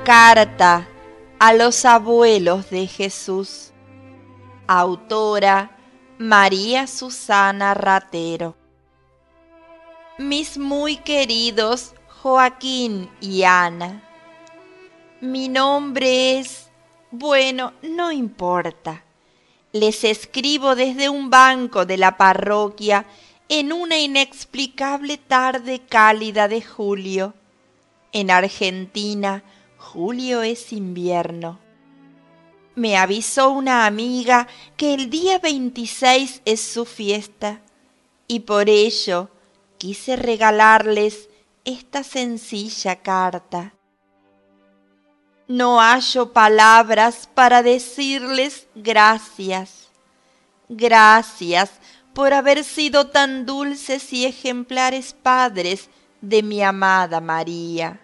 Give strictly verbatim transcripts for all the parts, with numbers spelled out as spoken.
Carta a los abuelos de Jesús. Autora María Susana Ratero. Mis muy queridos Joaquín y Ana, mi nombre es, bueno, no importa. Les escribo desde un banco de la parroquia en una inexplicable tarde cálida de julio. En Argentina, julio es invierno. Me avisó una amiga que el día veintiséis es su fiesta y por ello quise regalarles esta sencilla carta. No hallo palabras para decirles gracias. Gracias por haber sido tan dulces y ejemplares padres de mi amada María.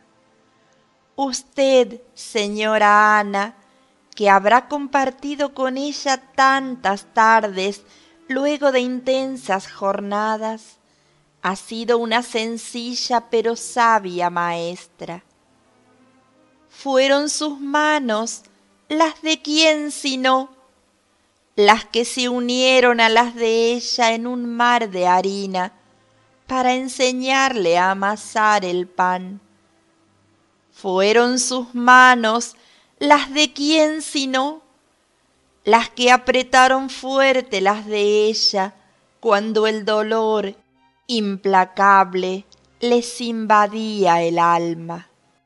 Usted, señora Ana, que habrá compartido con ella tantas tardes luego de intensas jornadas, ha sido una sencilla pero sabia maestra. Fueron sus manos, las de quién sino, las que se unieron a las de ella en un mar de harina para enseñarle a amasar el pan. Fueron sus manos, las de quién sino, las que apretaron fuerte las de ella cuando el dolor implacable les invadía el alma.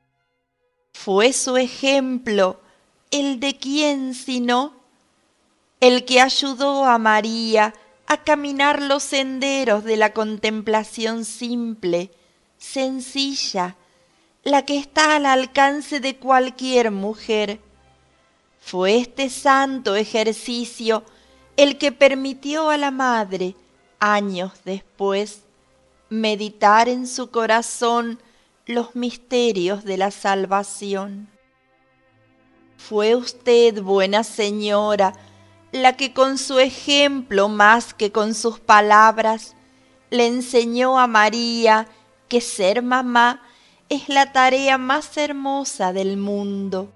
Fue su ejemplo, el de quién sino, el que ayudó a María a caminar los senderos de la contemplación simple, sencilla, la que está al alcance de cualquier mujer. Fue este santo ejercicio el que permitió a la madre, años después, meditar en su corazón los misterios de la salvación. Fue usted, buena señora, la que con su ejemplo más que con sus palabras le enseñó a María que ser mamá es la tarea más hermosa del mundo.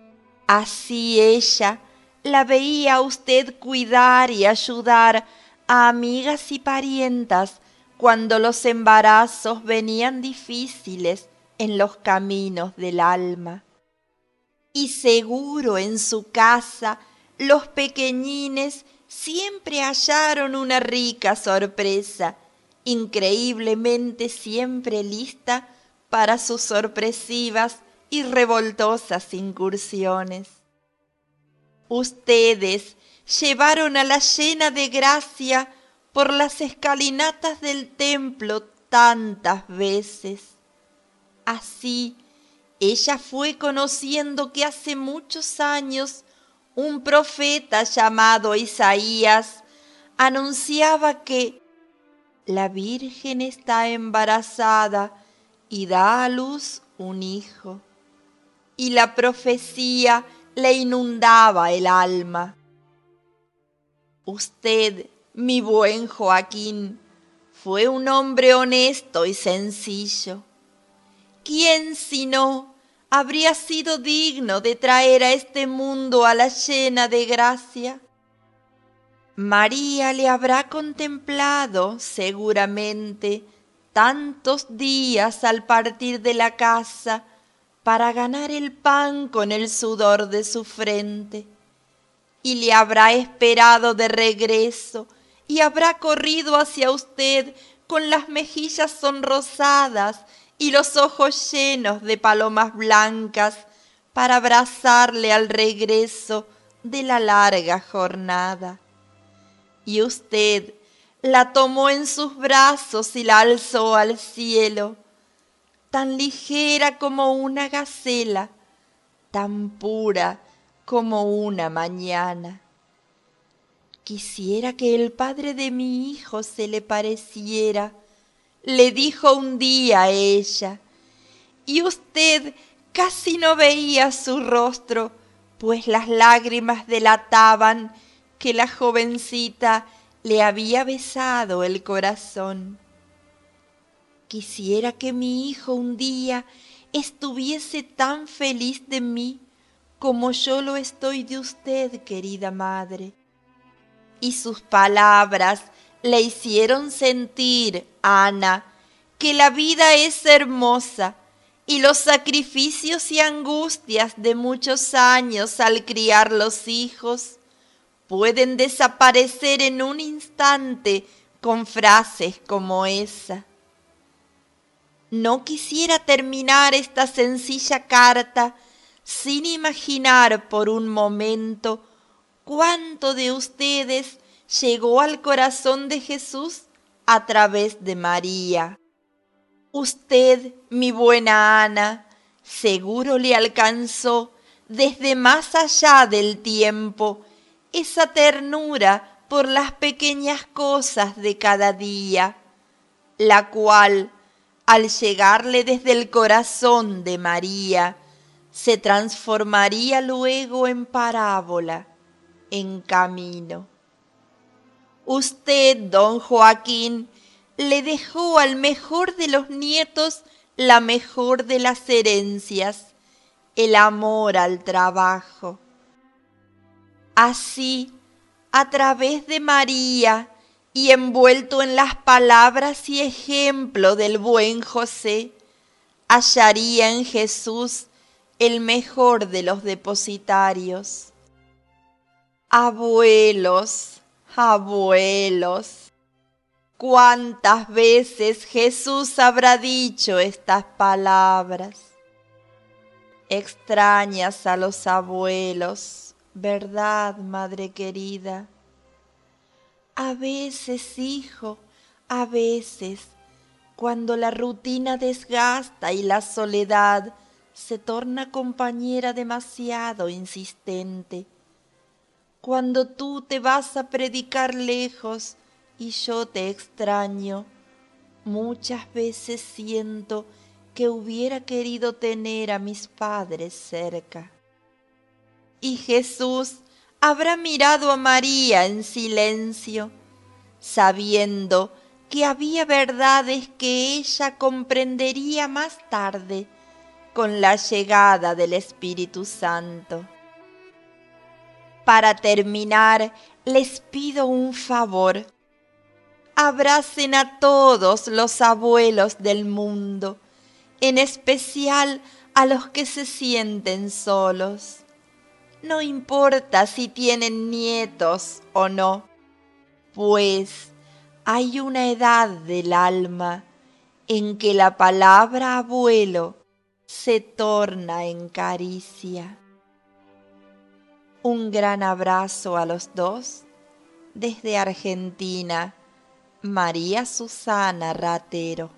Así ella la veía a usted cuidar y ayudar a amigas y parientas cuando los embarazos venían difíciles en los caminos del alma. Y seguro en su casa los pequeñines siempre hallaron una rica sorpresa, increíblemente siempre lista para sus sorpresivas y revoltosas incursiones. Ustedes llevaron a la llena de gracia por las escalinatas del templo tantas veces. Así, ella fue conociendo que hace muchos años un profeta llamado Isaías anunciaba que la Virgen está embarazada y da a luz un hijo. Y la profecía le inundaba el alma. Usted, mi buen Joaquín, fue un hombre honesto y sencillo. ¿Quién sino habría sido digno de traer a este mundo a la llena de gracia? María le habrá contemplado seguramente tantos días al partir de la casa para ganar el pan con el sudor de su frente, y le habrá esperado de regreso y habrá corrido hacia usted con las mejillas sonrosadas y los ojos llenos de palomas blancas para abrazarle al regreso de la larga jornada. Y usted la tomó en sus brazos y la alzó al cielo, tan ligera como una gacela, tan pura como una mañana. Quisiera que el padre de mi hijo se le pareciera, le dijo un día a ella, y usted casi no veía su rostro, pues las lágrimas delataban que la jovencita le había besado el corazón. Quisiera que mi hijo un día estuviese tan feliz de mí como yo lo estoy de usted, querida madre. Y sus palabras le hicieron sentir, Ana, que la vida es hermosa y los sacrificios y angustias de muchos años al criar los hijos pueden desaparecer en un instante con frases como esa. No quisiera terminar esta sencilla carta sin imaginar por un momento cuánto de ustedes llegó al corazón de Jesús a través de María. Usted, mi buena Ana, seguro le alcanzó desde más allá del tiempo esa ternura por las pequeñas cosas de cada día, la cual, al llegarle desde el corazón de María, se transformaría luego en parábola, en camino. Usted, don Joaquín, le dejó al mejor de los nietos la mejor de las herencias, el amor al trabajo. Así, a través de María y envuelto en las palabras y ejemplo del buen José, hallaría en Jesús el mejor de los depositarios. Abuelos, abuelos, ¿cuántas veces Jesús habrá dicho estas palabras? Extrañas a los abuelos, ¿verdad, madre querida? A veces, hijo, a veces, cuando la rutina desgasta y la soledad se torna compañera demasiado insistente, cuando tú te vas a predicar lejos y yo te extraño, muchas veces siento que hubiera querido tener a mis padres cerca. Y Jesús habrá mirado a María en silencio, sabiendo que había verdades que ella comprendería más tarde con la llegada del Espíritu Santo. Para terminar, les pido un favor. Abracen a todos los abuelos del mundo, en especial a los que se sienten solos. No importa si tienen nietos o no, pues hay una edad del alma en que la palabra abuelo se torna en caricia. Un gran abrazo a los dos desde Argentina, María Susana Ratero.